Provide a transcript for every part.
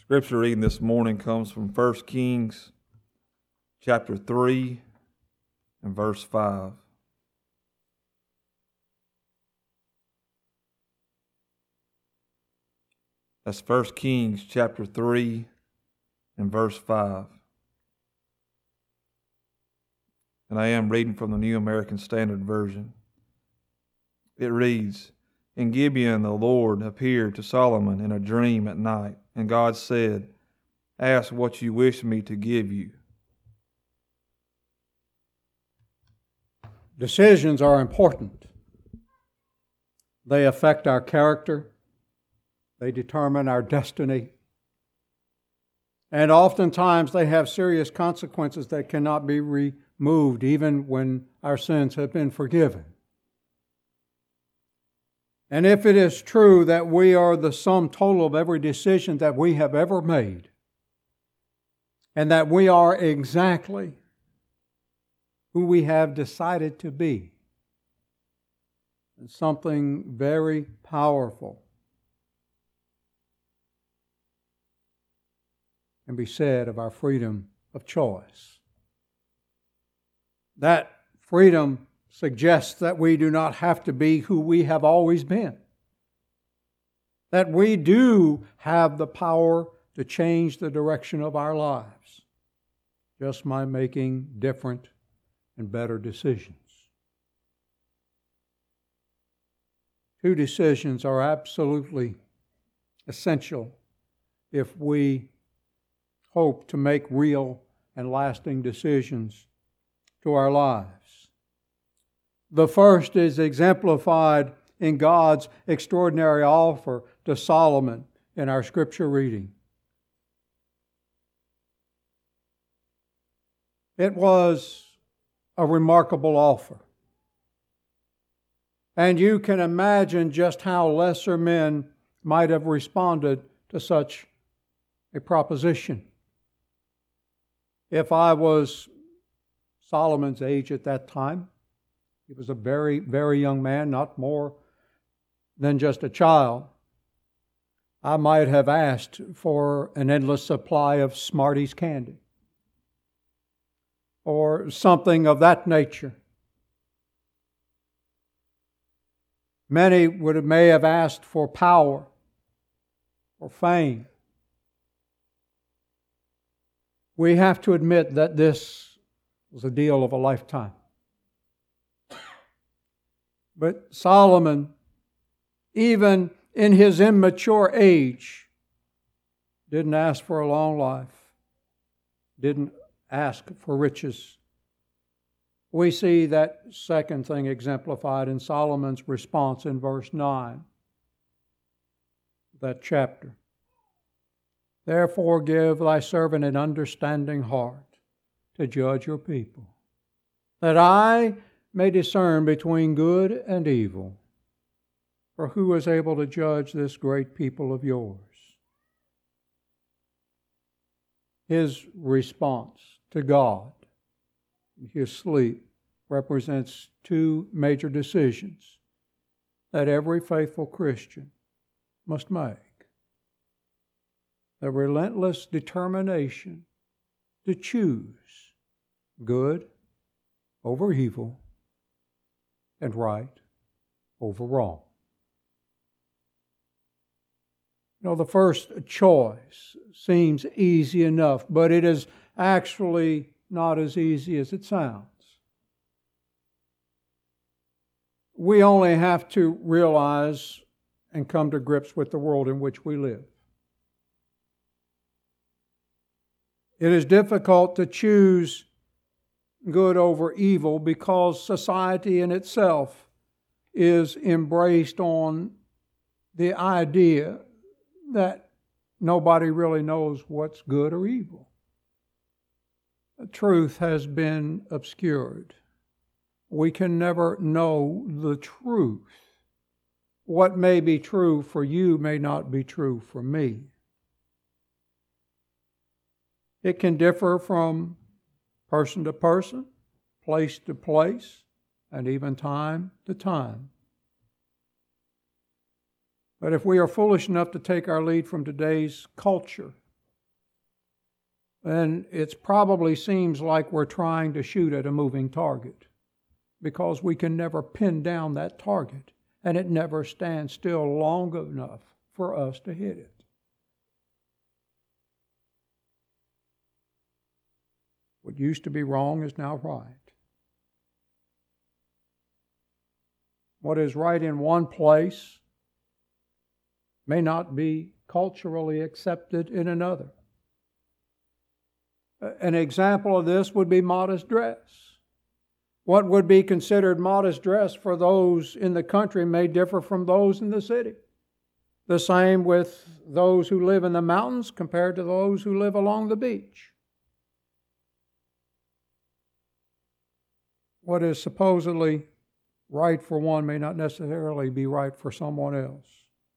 Scripture reading this morning comes from 1 Kings chapter 3 and verse 5. That's 1 Kings chapter 3 and verse 5. And I am reading from the New American Standard Version. It reads, "In Gibeon the Lord appeared to Solomon in a dream at night, and God said, 'Ask what you wish me to give you.'" Decisions are important. They affect our character. They determine our destiny. And oftentimes they have serious consequences that cannot be removed even when our sins have been forgiven. And if it is true that we are the sum total of every decision that we have ever made, and that we are exactly who we have decided to be, something very powerful can be said of our freedom of choice. That freedom suggests that we do not have to be who we have always been. That we do have the power to change the direction of our lives just by making different and better decisions. Two decisions are absolutely essential if we hope to make real and lasting decisions to our lives. The first is exemplified in God's extraordinary offer to Solomon in our scripture reading. It was a remarkable offer. And you can imagine just how lesser men might have responded to such a proposition. If I was Solomon's age at that time, he was a very, very young man, not more than just a child, I might have asked for an endless supply of Smarties candy or something of that nature. Many may have asked for power or fame. We have to admit that this was a deal of a lifetime. But Solomon, even in his immature age, didn't ask for a long life, didn't ask for riches. We see that second thing exemplified in Solomon's response in verse 9 of that chapter. "Therefore give thy servant an understanding heart to judge your people, that I may discern between good and evil. For who is able to judge this great people of yours?" His response to God in his sleep represents two major decisions that every faithful Christian must make. The relentless determination to choose good over evil and right over wrong. You know, the first choice seems easy enough, but it is actually not as easy as it sounds. We only have to realize and come to grips with the world in which we live. It is difficult to choose good over evil because society in itself is embraced on the idea that nobody really knows what's good or evil. The truth has been obscured. We can never know the truth. What may be true for you may not be true for me. It can differ from person to person, place to place, and even time to time. But if we are foolish enough to take our lead from today's culture, And it probably seems like we're trying to shoot at a moving target because we can never pin down that target, and it never stands still long enough for us to hit it. What used to be wrong is now right. What is right in one place may not be culturally accepted in another. An example of this would be modest dress. What would be considered modest dress for those in the country may differ from those in the city. The same with those who live in the mountains compared to those who live along the beach. What is supposedly right for one may not necessarily be right for someone else.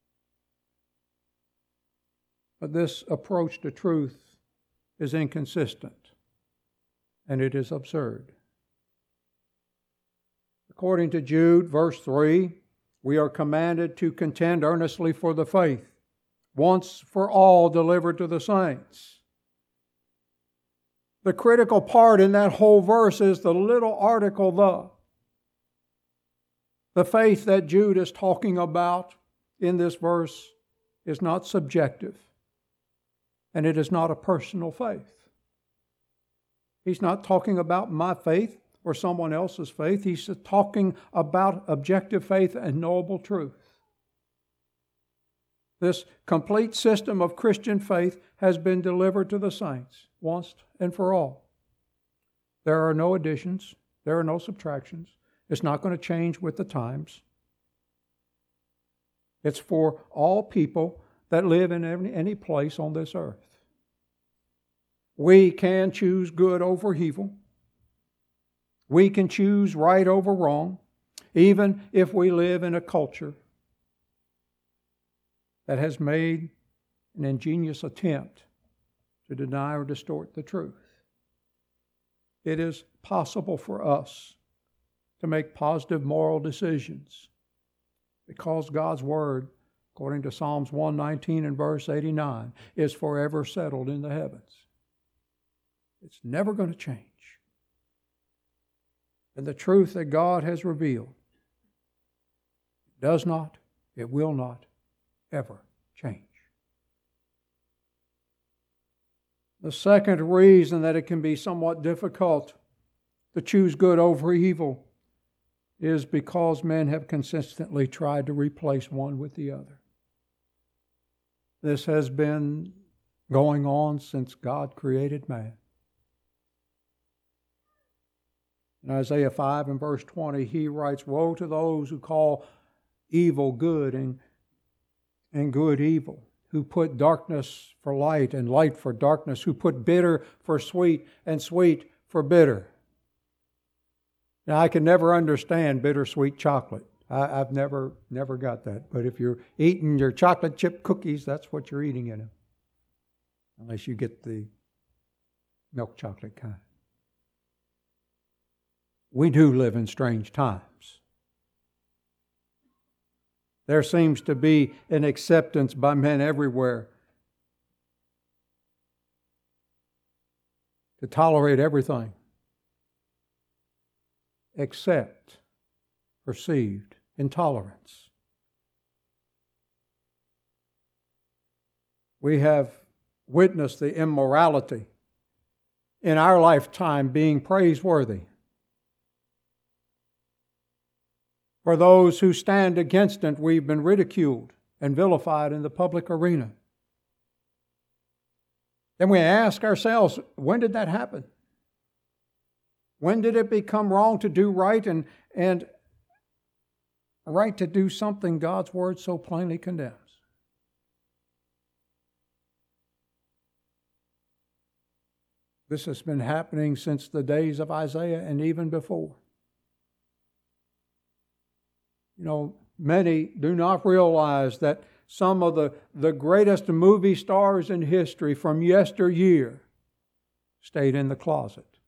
But this approach to truth is inconsistent, and it is absurd. According to Jude, verse 3, we are commanded to contend earnestly for the faith, once for all delivered to the saints. The critical part in that whole verse is the little article the. The faith that Jude is talking about in this verse is not subjective, and it is not a personal faith. He's not talking about my faith or someone else's faith. He's talking about objective faith and knowable truth. This complete system of Christian faith has been delivered to the saints once and for all. There are no additions. There are no subtractions. It's not going to change with the times. It's for all people that live in any place on this earth. We can choose good over evil. We can choose right over wrong, even if we live in a culture that has made an ingenious attempt to deny or distort the truth. It is possible for us to make positive moral decisions because God's Word, according to Psalms 119 and verse 89, is forever settled in the heavens. It's never going to change. And the truth that God has revealed does not, it will not, ever change. The second reason that it can be somewhat difficult to choose good over evil is because men have consistently tried to replace one with the other. This has been going on since God created man. In Isaiah 5 and verse 20, he writes, "Woe to those who call evil good and good evil, who put darkness for light and light for darkness, who put bitter for sweet and sweet for bitter." Now, I can never understand bittersweet chocolate. I've never got that. But if you're eating your chocolate chip cookies, that's what you're eating in them. Unless you get the milk chocolate kind. We do live in strange times. There seems to be an acceptance by men everywhere to tolerate everything except perceived intolerance. We have witnessed the immorality in our lifetime being praiseworthy. For those who stand against it, we've been ridiculed and vilified in the public arena. Then we ask ourselves, when did that happen? When did it become wrong to do right and right to do something God's Word so plainly condemns? This has been happening since the days of Isaiah and even before. You know, many do not realize that some of the greatest movie stars in history from yesteryear stayed in the closet.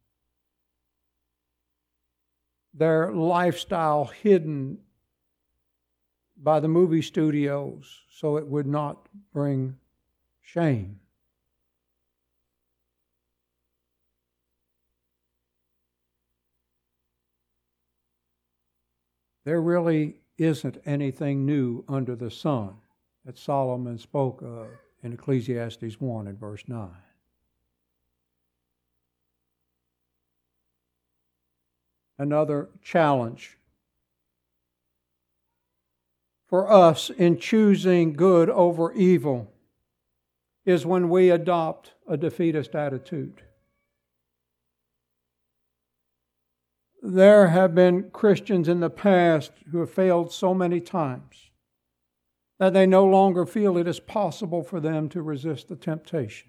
Their lifestyle hidden by the movie studios so it would not bring shame. there really isn't anything new under the sun that Solomon spoke of in Ecclesiastes 1 and verse 9. Another challenge for us in choosing good over evil is when we adopt a defeatist attitude. There have been Christians in the past who have failed so many times that they no longer feel it is possible for them to resist the temptations.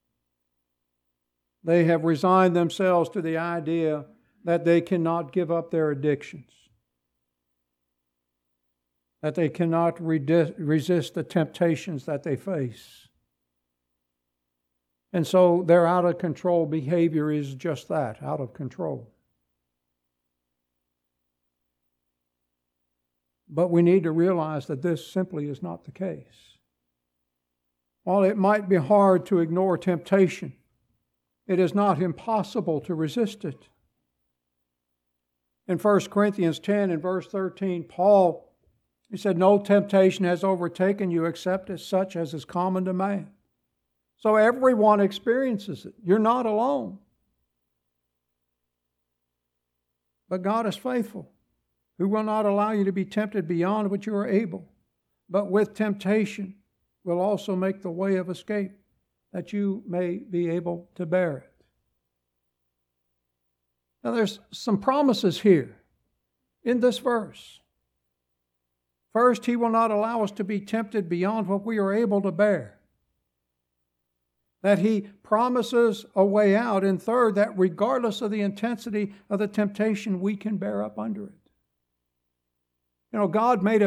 They have resigned themselves to the idea that they cannot give up their addictions, that they cannot resist the temptations that they face. And so their out-of-control behavior is just that, out of control. But we need to realize that this simply is not the case. While it might be hard to ignore temptation, it is not impossible to resist it. In 1 Corinthians 10 and verse 13, Paul, he said, "No temptation has overtaken you except as such as is common to man." So everyone experiences it. You're not alone. But God is faithful, who will not allow you to be tempted beyond what you are able, but with temptation will also make the way of escape, that you may be able to bear it. Now there's some promises here in this verse. First, He will not allow us to be tempted beyond what we are able to bear. That He promises a way out. And third, that regardless of the intensity of the temptation, we can bear up under it. You know, God made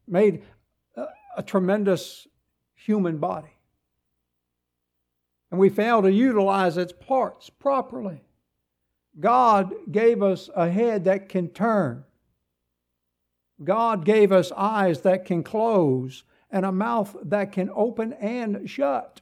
a tremendous human body. And we fail to utilize its parts properly. God gave us a head that can turn. God gave us eyes that can close and a mouth that can open and shut.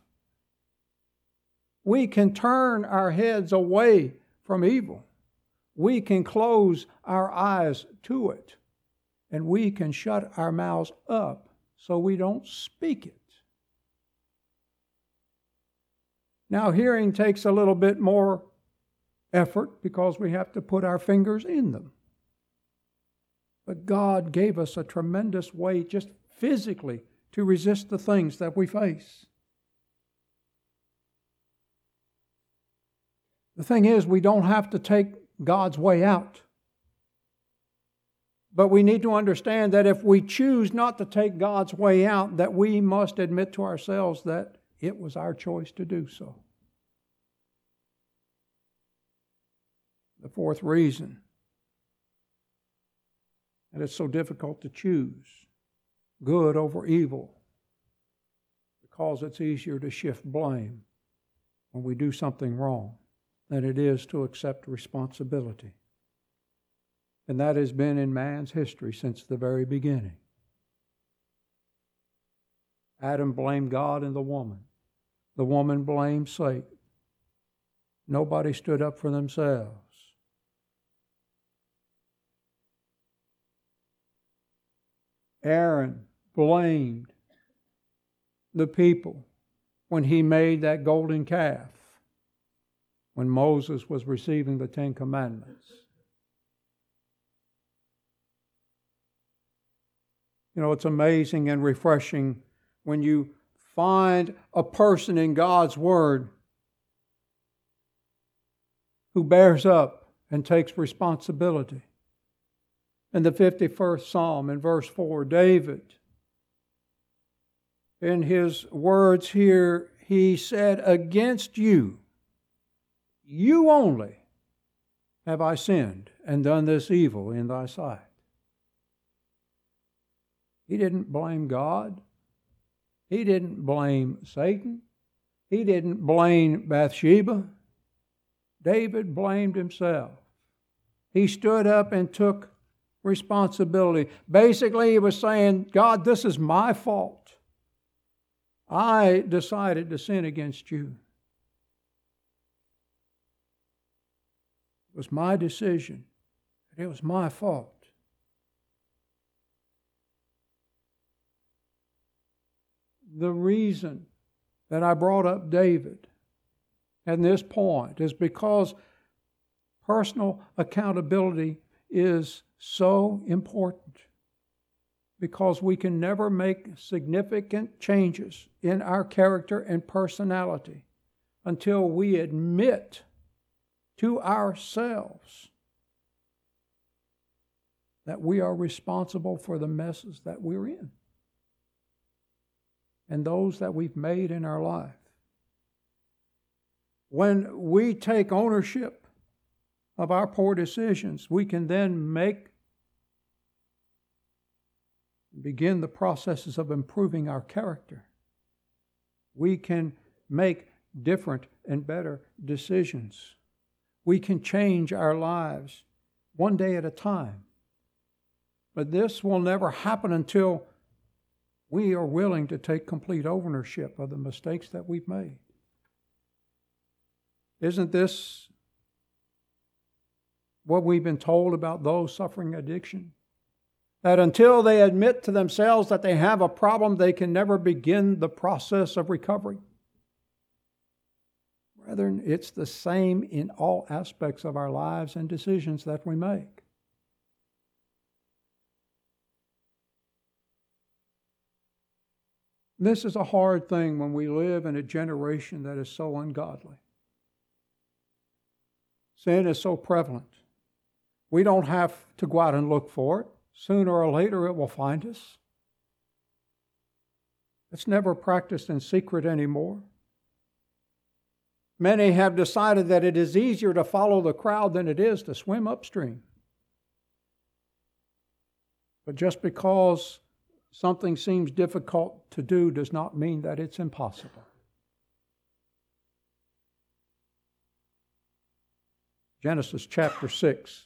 We can turn our heads away from evil. We can close our eyes to it. And we can shut our mouths up so we don't speak it. Now, hearing takes a little bit more effort because we have to put our fingers in them. But God gave us a tremendous way just physically to resist the things that we face. The thing is, we don't have to take God's way out. But we need to understand that if we choose not to take God's way out, that we must admit to ourselves that it was our choice to do so. The fourth reason that it's so difficult to choose good over evil, because it's easier to shift blame when we do something wrong than it is to accept responsibility. And that has been in man's history since the very beginning. Adam blamed God and the woman. The woman blamed Satan. Nobody stood up for themselves. Aaron blamed the people when he made that golden calf, when Moses was receiving the Ten Commandments. You know, it's amazing and refreshing when you find a person in God's Word who bears up and takes responsibility. In the 51st Psalm, in verse 4, David, in his words here, he said, "Against you, you only, have I sinned and done this evil in thy sight." He didn't blame God. He didn't blame Satan. He didn't blame Bathsheba. David blamed himself. He stood up and took responsibility. Basically, he was saying, God, this is my fault. I decided to sin against you. It was my decision. It was my fault. the reason that I brought up David at this point is because personal accountability is so important, because we can never make significant changes in our character and personality until we admit to ourselves that we are responsible for the messes that we're in and those that we've made in our life. When we take ownership of our poor decisions, we can then begin the processes of improving our character. We can make different and better decisions. We can change our lives one day at a time. But this will never happen until we are willing to take complete ownership of the mistakes that we've made. Isn't this what we've been told about those suffering addiction? That until they admit to themselves that they have a problem, they can never begin the process of recovery. Brethren, it's the same in all aspects of our lives and decisions that we make. This is a hard thing when we live in a generation that is so ungodly. Sin is so prevalent. We don't have to go out and look for it. Sooner or later it will find us. It's never practiced in secret anymore. Many have decided that it is easier to follow the crowd than it is to swim upstream. But just because something seems difficult to do does not mean that it's impossible. Genesis chapter 6.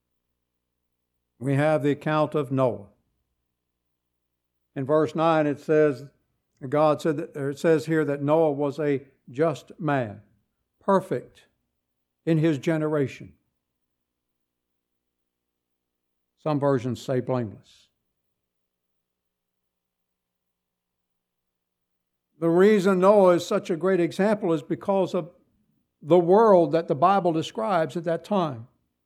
We have the account of Noah. In verse 9 it says, it says here that Noah was a just man, perfect in his generation. Some versions say blameless. The reason Noah is such a great example is because of the world that the Bible describes at that time.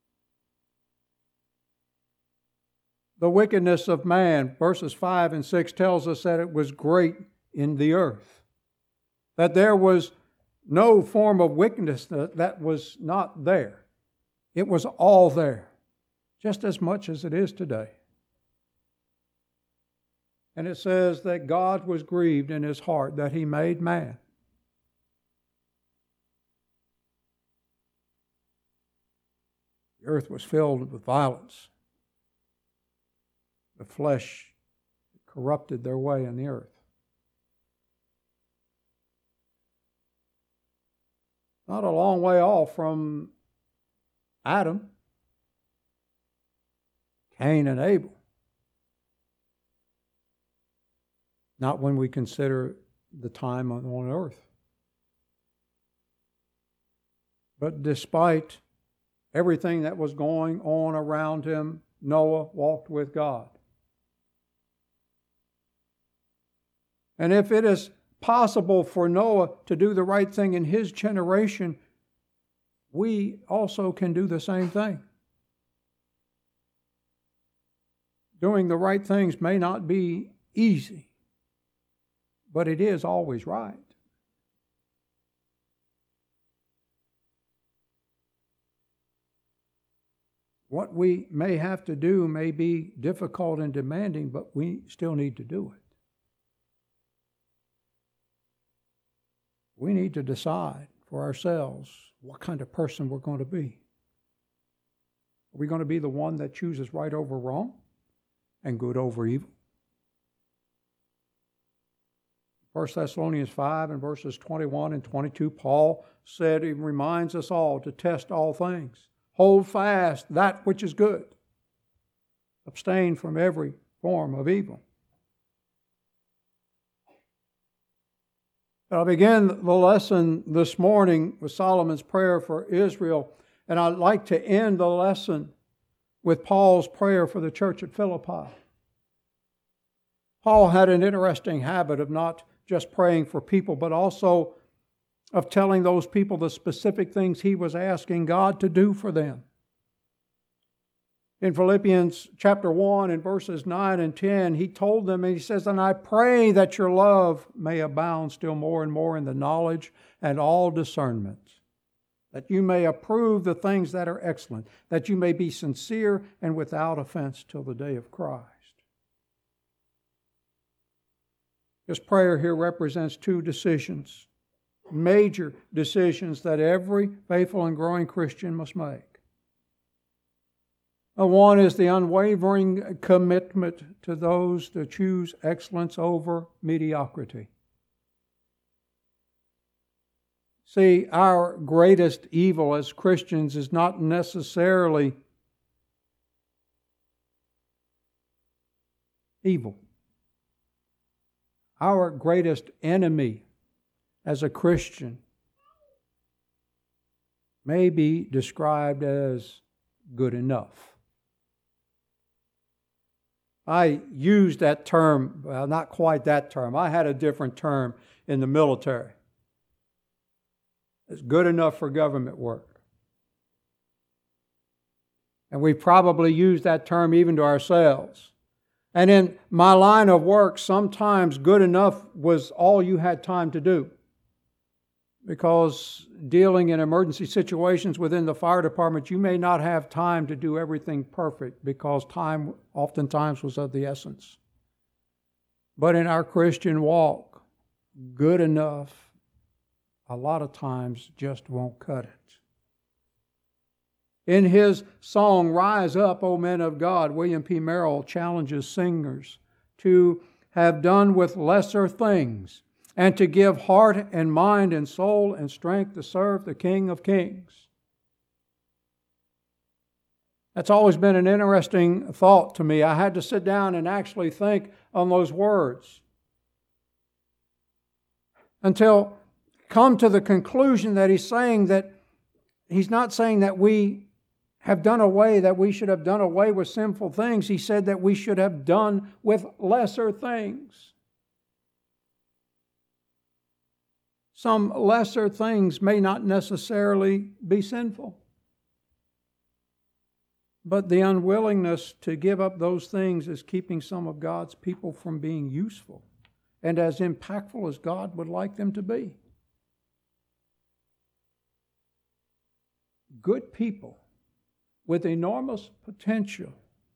The wickedness of man, verses 5 and 6 tells us that it was great in the earth. That there was no form of wickedness that was not there. It was all there, just as much as it is today. And it says that God was grieved in His heart that He made man. The earth was filled with violence. The flesh corrupted their way in the earth. Not a long way off from Adam, Cain and Abel. Not when we consider the time on earth. But despite everything that was going on around him, Noah walked with God. And if it is possible for Noah to do the right thing in his generation, we also can do the same thing. Doing the right things may not be easy, but it is always right. What we may have to do may be difficult and demanding, but we still need to do it. We need to decide for ourselves what kind of person we're going to be. Are we going to be the one that chooses right over wrong and good over evil? 1 Thessalonians 5 and verses 21 and 22, Paul said, he reminds us all to test all things. Hold fast that which is good. Abstain from every form of evil. I'll begin the lesson this morning with Solomon's prayer for Israel, and I'd like to end the lesson with Paul's prayer for the church at Philippi. Paul had an interesting habit of not just praying for people, but also of telling those people the specific things he was asking God to do for them. In Philippians chapter 1 and verses 9 and 10, he told them, and he says, "And I pray that your love may abound still more and more in the knowledge and all discernment, that you may approve the things that are excellent, that you may be sincere and without offense till the day of Christ." This prayer here represents two decisions, major decisions that every faithful and growing Christian must make. One is the unwavering commitment to those that choose excellence over mediocrity. See, our greatest evil as Christians is not necessarily evil. Our greatest enemy as a Christian may be described as good enough. I used that term, well, not quite that term. I had a different term in the military. It's good enough for government work. And we probably use that term even to ourselves. And in my line of work, sometimes good enough was all you had time to do. Because dealing in emergency situations within the fire department, you may not have time to do everything perfect because time oftentimes was of the essence. But in our Christian walk, good enough a lot of times just won't cut it. In his song, "Rise Up, O Men of God," William P. Merrill challenges singers to have done with lesser things and to give heart and mind and soul and strength to serve the King of Kings. That's always been an interesting thought to me. I had to sit down and actually think on those words until come to the conclusion that he's saying that he's not saying that we have done away, that we should have done away with sinful things. He said that we should have done with lesser things. Some lesser things may not necessarily be sinful. But the unwillingness to give up those things is keeping some of God's people from being useful and as impactful as God would like them to be. Good people with enormous potential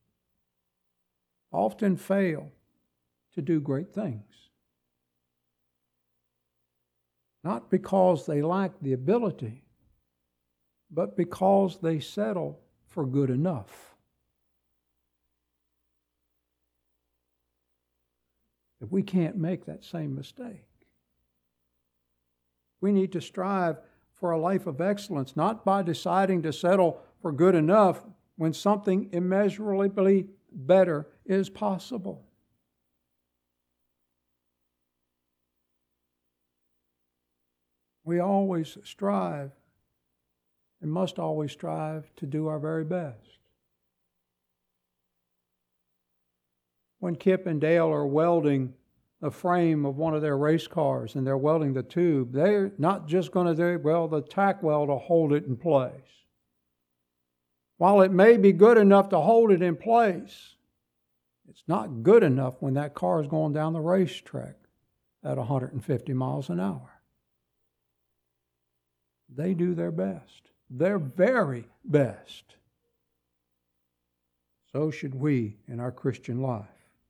often fail to do great things. Not because they lack the ability, but because they settle for good enough. If we can't make that same mistake, we need to strive for a life of excellence, not by deciding to settle for good enough when something immeasurably better is possible. We always strive and must always strive to do our very best. When Kip and Dale are welding the frame of one of their race cars and they're welding the tube, they're not just going to weld the tack weld to hold it in place. While it may be good enough to hold it in place, it's not good enough when that car is going down the racetrack at 150 miles an hour. They do their best, their very best. So should we in our Christian life.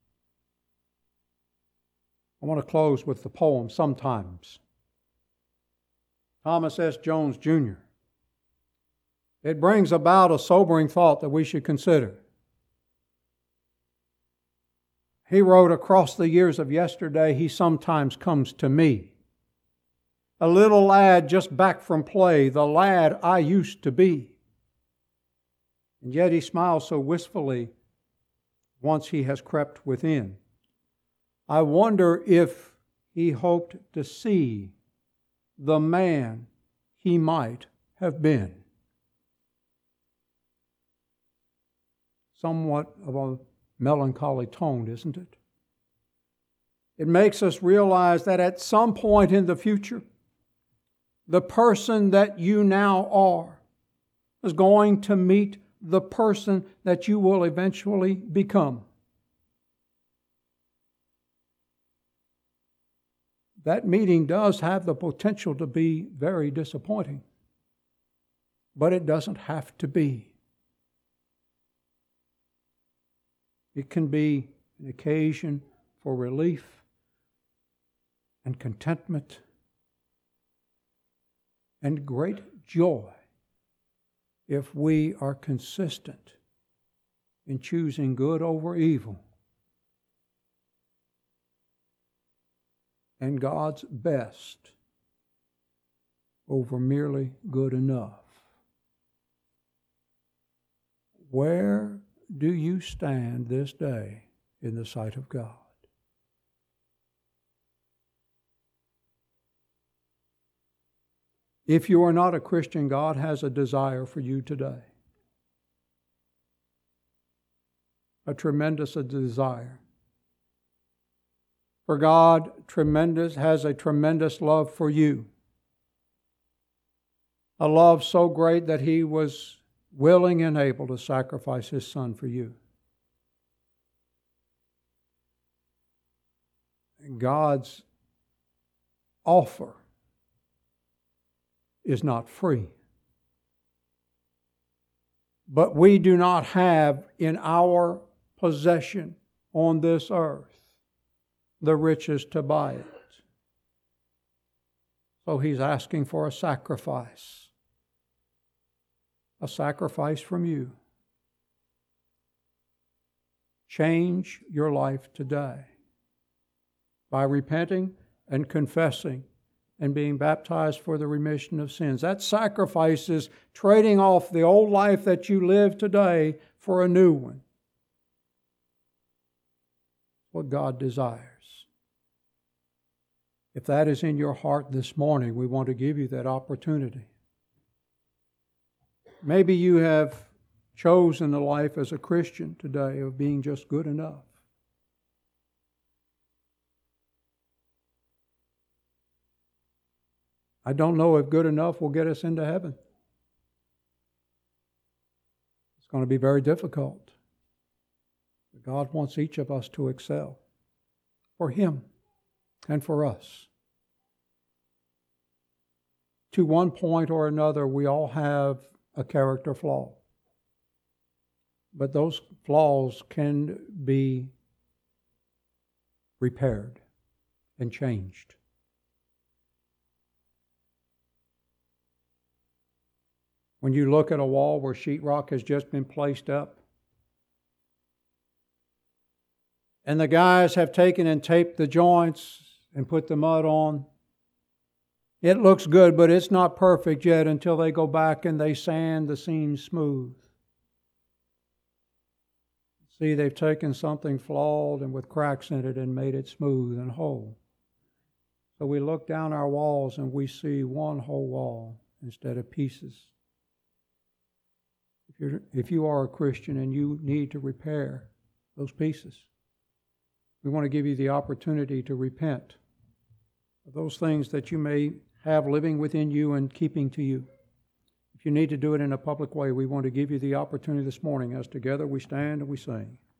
I want to close with the poem, Sometimes. Thomas S. Jones, Jr. It brings about a sobering thought that we should consider. He wrote, "Across the years of yesterday, he sometimes comes to me. A little lad just back from play, the lad I used to be. And yet he smiles so wistfully once he has crept within. I wonder if he hoped to see the man he might have been." Somewhat of a melancholy tone, isn't it? It makes us realize that at some point in the future, the person that you now are is going to meet the person that you will eventually become. That meeting does have the potential to be very disappointing, but it doesn't have to be. It can be an occasion for relief and contentment and great joy if we are consistent in choosing good over evil and God's best over merely good enough. Where do you stand this day in the sight of God? If you are not a Christian, God has a desire for you today. A tremendous desire. For God has a tremendous love for you. A love so great that He was willing and able to sacrifice His Son for you. God's offer is not free. But we do not have in our possession on this earth the riches to buy it. So He's asking for a sacrifice from you. Change your life today by repenting and confessing and being baptized for the remission of sins. That sacrifice is trading off the old life that you live today for a new one. What God desires. If that is in your heart this morning, we want to give you that opportunity. Maybe you have chosen a life as a Christian today of being just good enough. I don't know if good enough will get us into heaven. It's going to be very difficult. But God wants each of us to excel for Him and for us. To one point or another, we all have a character flaw. But those flaws can be repaired and changed. When you look at a wall where sheetrock has just been placed up, and the guys have taken and taped the joints and put the mud on, it looks good, but it's not perfect yet until they go back and they sand the seams smooth. See, they've taken something flawed and with cracks in it and made it smooth and whole. So we look down our walls and we see one whole wall instead of pieces. If you are a Christian and you need to repair those pieces, we want to give you the opportunity to repent of those things that you may have living within you and keeping to you. If you need to do it in a public way, we want to give you the opportunity this morning as together we stand and we sing.